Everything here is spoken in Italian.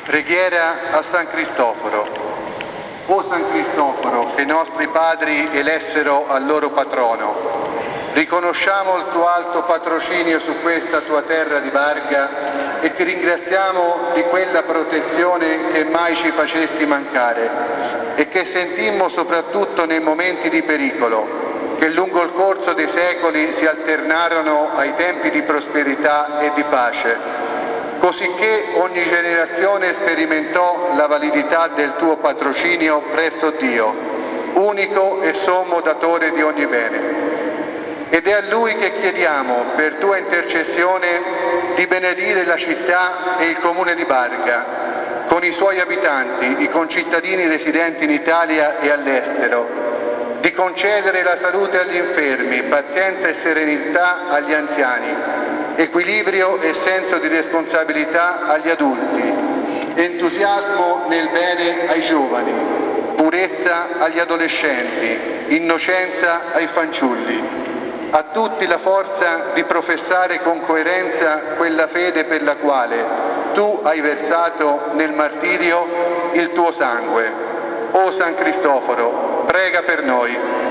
Preghiera a San Cristoforo. O San Cristoforo, che i nostri padri elessero al loro patrono, riconosciamo il tuo alto patrocinio su questa tua terra di Barga e ti ringraziamo di quella protezione che mai ci facesti mancare e che sentimmo soprattutto nei momenti di pericolo, che lungo il corso dei secoli si alternarono ai tempi di prosperità e di pace, cosicché ogni generazione sperimentò la validità del tuo patrocinio presso Dio, unico e sommo datore di ogni bene. Ed è a Lui che chiediamo, per tua intercessione, di benedire la città e il comune di Barga, con i suoi abitanti, i concittadini residenti in Italia e all'estero, di concedere la salute agli infermi, pazienza e serenità agli anziani, equilibrio e senso di responsabilità agli adulti, entusiasmo nel bene ai giovani, purezza agli adolescenti, innocenza ai fanciulli. A tutti la forza di professare con coerenza quella fede per la quale tu hai versato nel martirio il tuo sangue. O San Cristoforo, prega per noi.